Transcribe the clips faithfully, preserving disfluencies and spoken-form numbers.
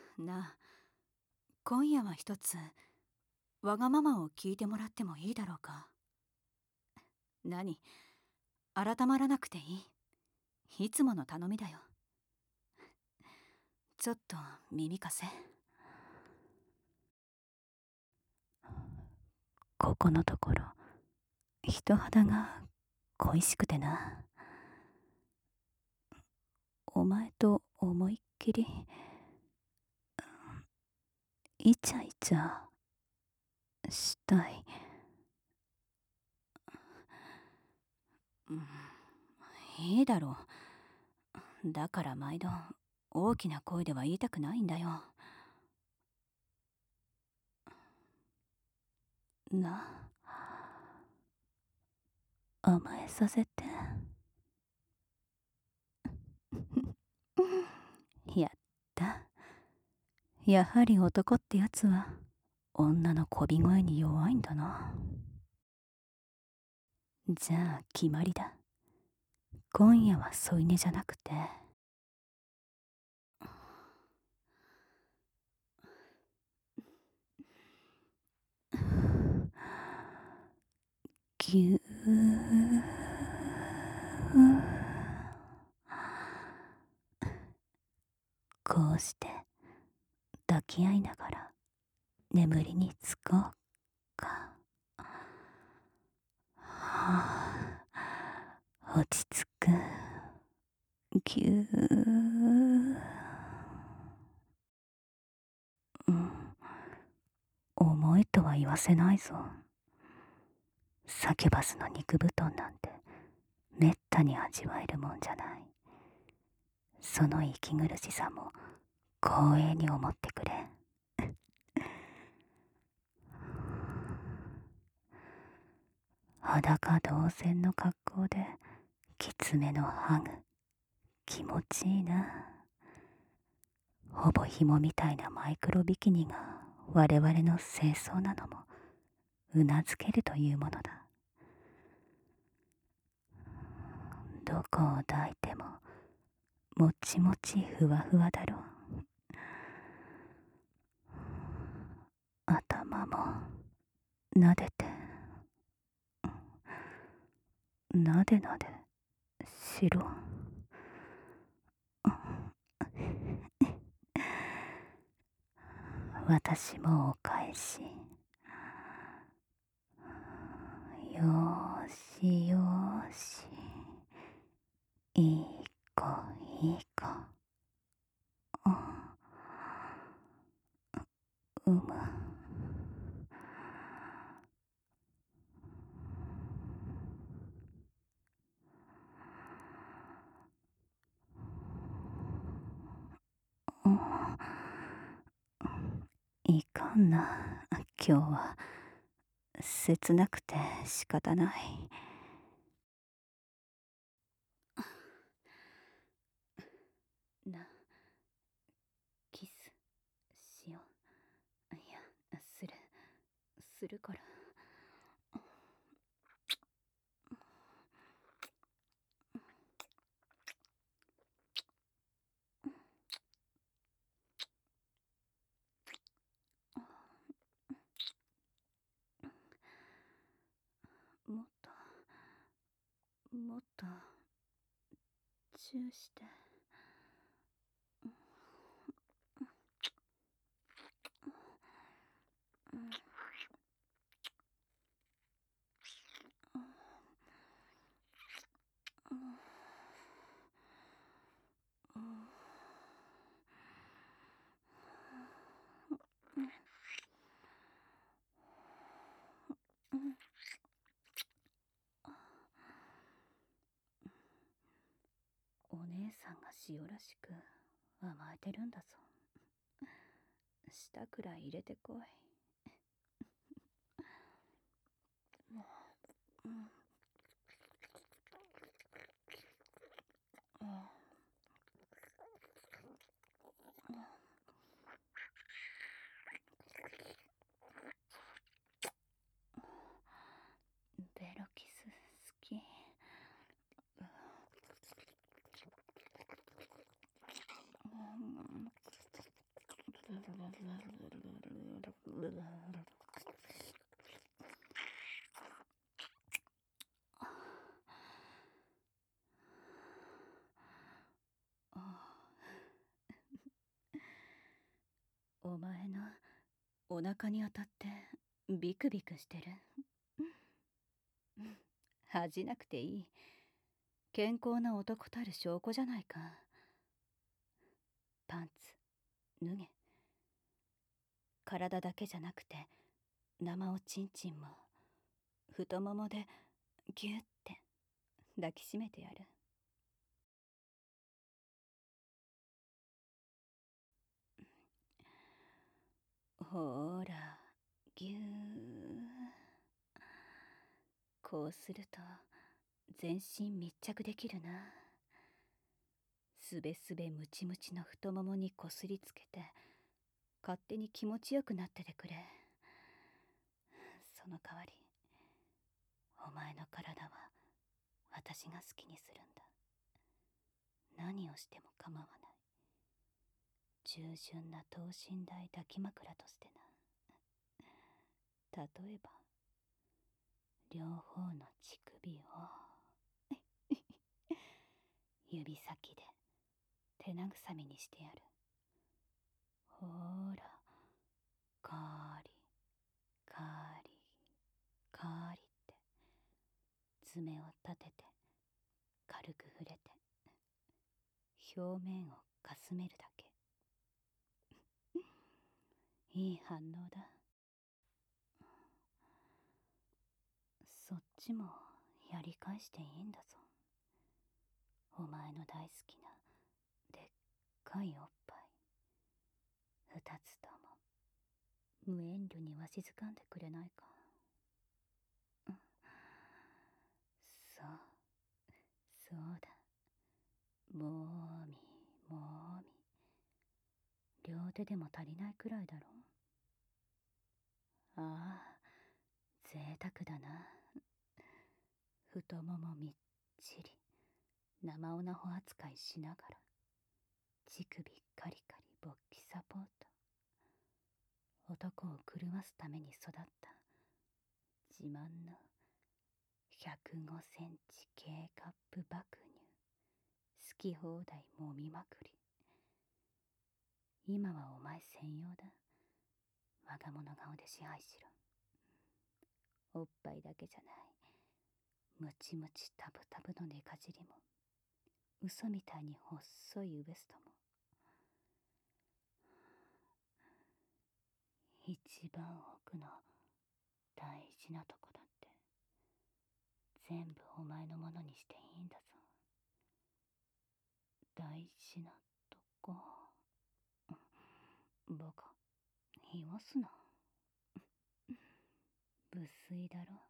なあ、今夜は一つわがままを聞いてもらってもいいだろうか。何、改まらなくていい。いつもの頼みだよ。ちょっと耳貸せ。ここのところ人肌が恋しくてな。お前と思いっきりイチャイチャしたい。うん、いいだろう。だから毎度大きな声では言いたくないんだよ。なあ、甘えさせて。やった。やはり男ってやつは女のこび声に弱いんだな。じゃあ決まりだ。今夜は添い寝じゃなくてぎゅー。こうして抱き合いながら眠りにつこうか。はあ、落ち着く。ぎゅー。うん、重いとは言わせないぞ。サキュバスの肉布団なんてめったに味わえるもんじゃない。その息苦しさも光栄に思ってくれ。裸同然の格好できつめのハグ、気持ちいいな。ほぼ紐みたいなマイクロビキニが我々の清掃なのもうなずけるというものだ。どこを抱いてももちもちふわふわだろう。頭もなでて、なでなでしろ。私もお返し。よーしよーし、いい子いい子。うむ。いかんな、今日は切なくて仕方ない。な、キスしよう。いや、するするから。もっともっとチューして。お姉さんが塩らしく甘えてるんだぞ。舌くらい入れてこい。ベロキス好き。 お前のお腹に当たってビクビクしてる。恥じなくていい。健康な男たる証拠じゃないか。パンツ脱げ。体だけじゃなくて生おちんちんも太ももでギュッて抱きしめてやる。ほーら、ぎゅー。こうすると全身密着できるな。すべすべムチムチの太ももにこすりつけて勝手に気持ちよくなっててくれ。その代わりお前の体は私が好きにするんだ。何をしても構わない。従順な等身大抱き枕としてな。例えば両方の乳首を指先で手慰みにしてやる。ほーら、カーリカーリカーリって爪を立てて軽く触れて表面をかすめるだけ。いい反応だ。そっちもやり返していいんだぞ。お前の大好きなでっかいおっぱい二つとも無遠慮にわしづかんでくれないか。うん、そうそうだ。もーみもーみ。両手でも足りないくらいだろ。ああ、贅沢だな。太ももみっちり生オナホ扱いしながら乳首カリカリ勃起サポート。男を狂わすために育った自慢のひゃくごセンチ K カップ爆乳。好き放題もみまくり。今はお前専用だ。我が物顔で支配しろ。おっぱいだけじゃない。ムチムチタブタブの寝かじりも嘘みたいに細いウエストも一番奥の大事なとこだって全部お前のものにしていいんだぞ。大事なとこ。バカ言わすな。無粋だろ。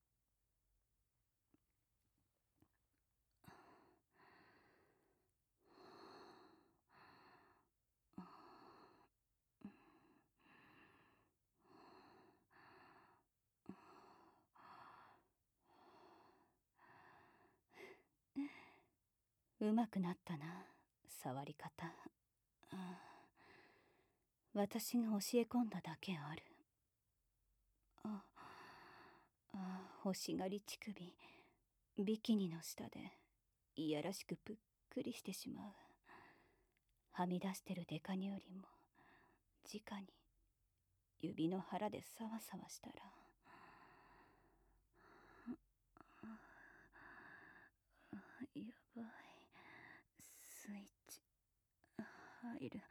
うまくなったな、触り方。私が教え込んだだけある。ああ、欲しがり乳首ビキニの下でいやらしくぷっくりしてしまう。はみ出してるデカニよりも直に指の腹でサワサワしたらやばい。スイッチ入る。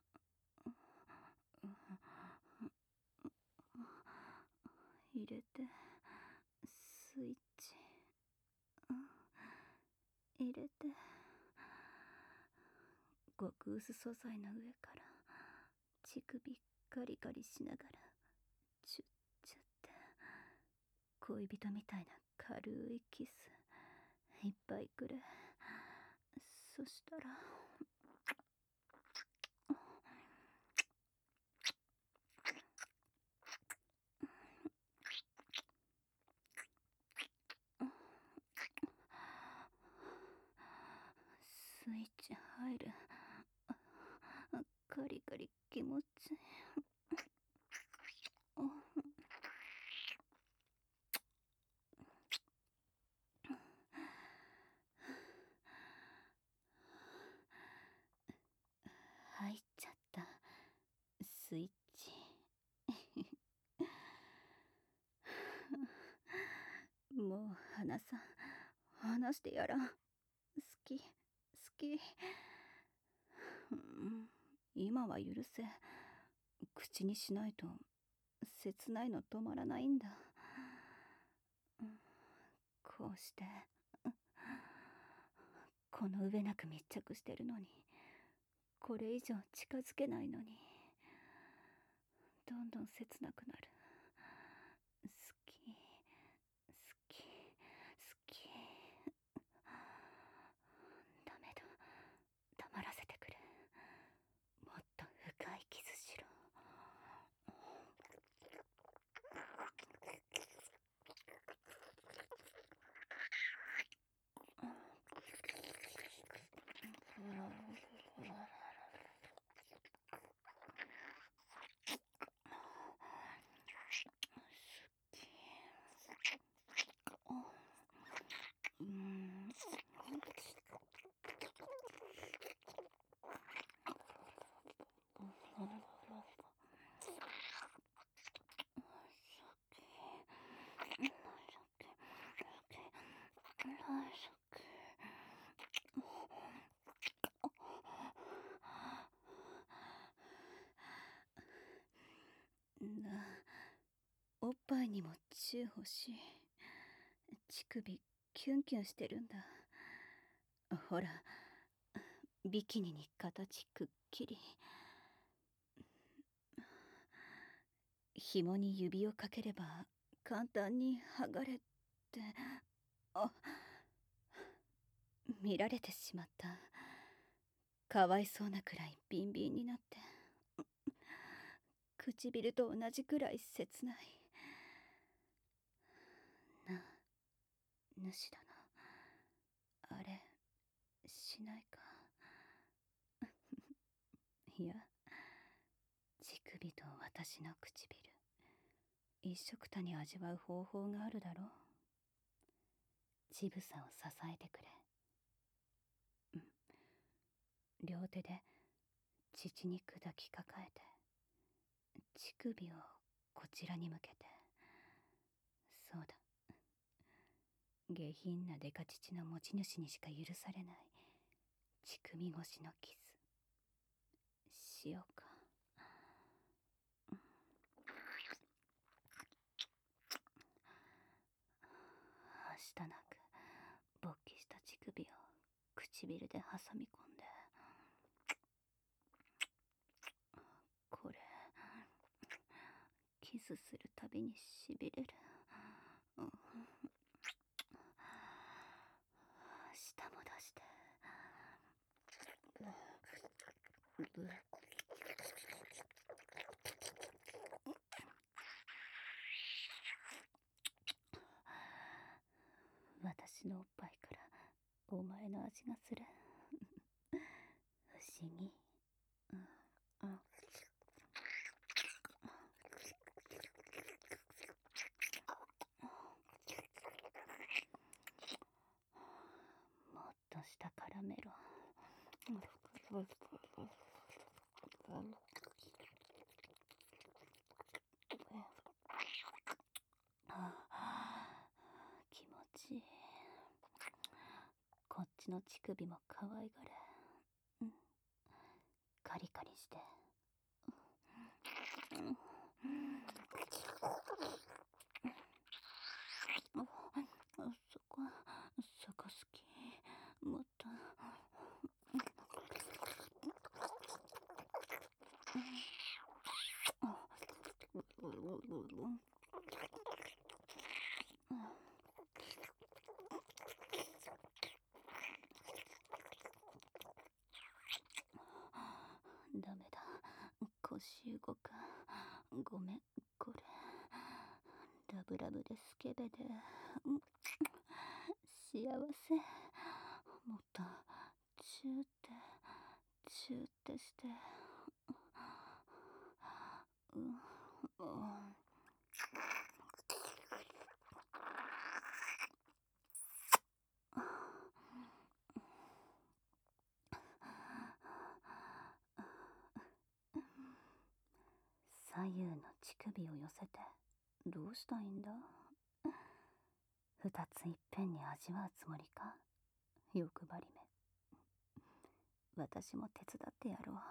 入れてスイッチ入れて。極薄素材の上から乳首ガリガリしながらチュッチュって恋人みたいな軽いキスいっぱいくれ。そしたらスイッチ入る。カリカリ気持ちいい。入っちゃった。 スイッチ。もう花さん、話してやらん。好き、好き。うん、今は許せ。口にしないと切ないの止まらないんだ。こうしてこの上なく密着してるのに、これ以上近づけないのに、どんどん切なくなる。好き、好き、好き。ダメだ、黙らせてくれ。もっと深いキスしろ。うん。な、おっぱいにもチュー欲しい。乳首キュンキュンしてるんだ。ほら、ビキニに形くっきり。紐に指をかければ簡単に剥がれって。あ、見られてしまった。かわいそうなくらいビンビンになって、唇と同じくらい切ない。な、主だな。あれしないか。いや、乳首と私の唇、一緒くたに味わう方法があるだろう。乳房を支えてくれ。うん。両手で乳に抱きかかえて、乳首をこちらに向けて。そうだ、下品なデカ乳の持ち主にしか許されない乳首越しのキスしようか。はしたなく勃起した乳首を唇で挟み込んで、これキスするたびにしびれる。うん、舌も出して。私のおっぱいからお前の味がする。不思議。うん、うん。もっとしたカラメロ。気持ちいい。こっちの乳首も可愛がれ。うん、カリカリして。うん、そこそこ好き。もっと。ダメだ、腰動かん。ごめん、これラブラブでスケベで、うん、幸せ。もっとチューってチューってして。うん、うん。 左右の乳首を寄せてどうしたいんだ。二ついっぺんに味わうつもりか、欲張りめ。私も手伝ってやろう。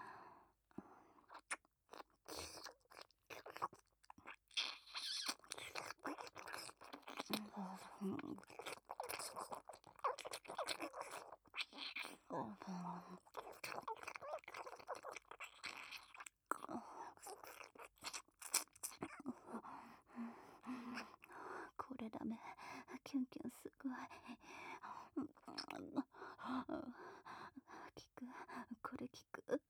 これダメ。キュンキュンすごい。効く。これ効く。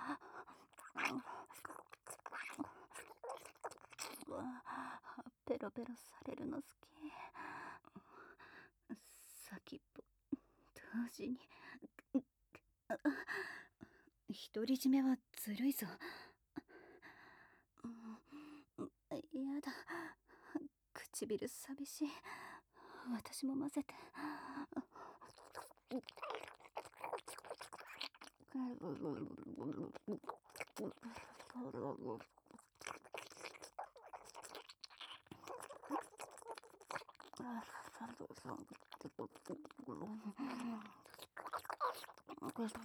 ペロペロされるの好き。先っぽ同時に。独り占めはずるいぞ。やだ、唇寂しい。私も混ぜて。これ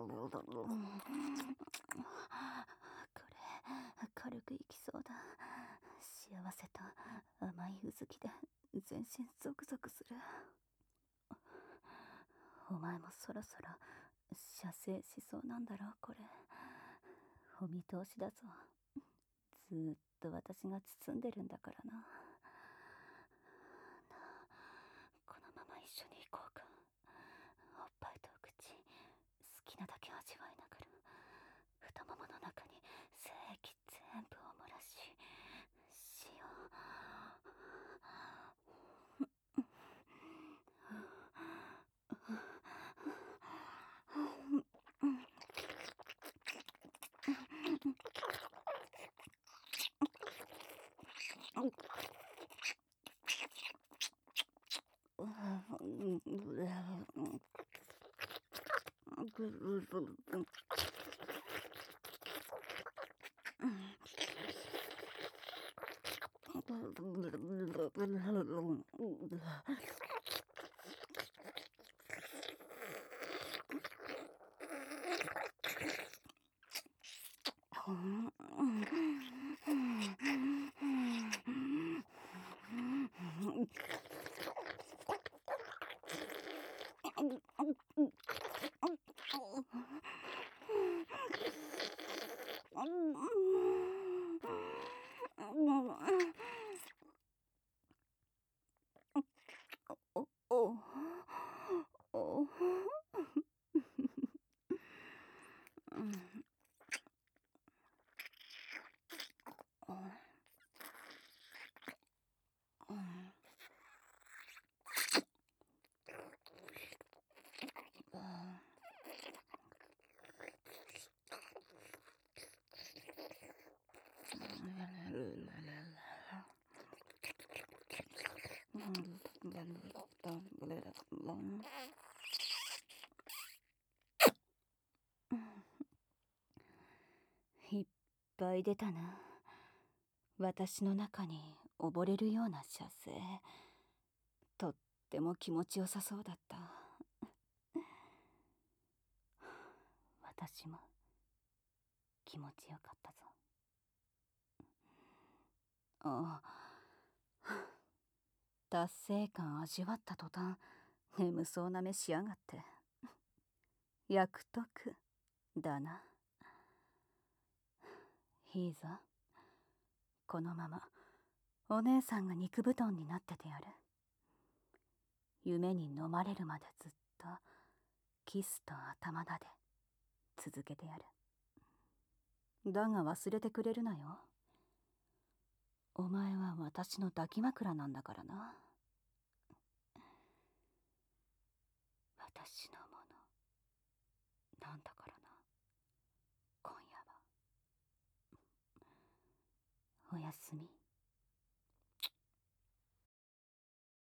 軽くいきそうだ。幸せと甘いうずきで全身ゾクゾクする。お前もそろそろ射精しそうなんだろう。これお見通しだぞ。ずーっと私が包んでるんだからな。このまま一緒に行こうか。おっぱいと口、好きなだけ味わいながら太ももの中に精液全部を漏らししよう。いっぱい出たな。私の中に溺れるような射精。とっても気持ちよさそうだった。私も気持ちよかったぞ。ああ、達成感味わった途端眠そうな目しやがって。役得だな。いいぞ。このままお姉さんが肉布団になっててやる。夢に飲まれるまでずっとキスと頭撫で続けてやる。だが忘れてくれるなよ。お前は私の抱き枕なんだからな。私のものなんだからな。今夜はおやすみ。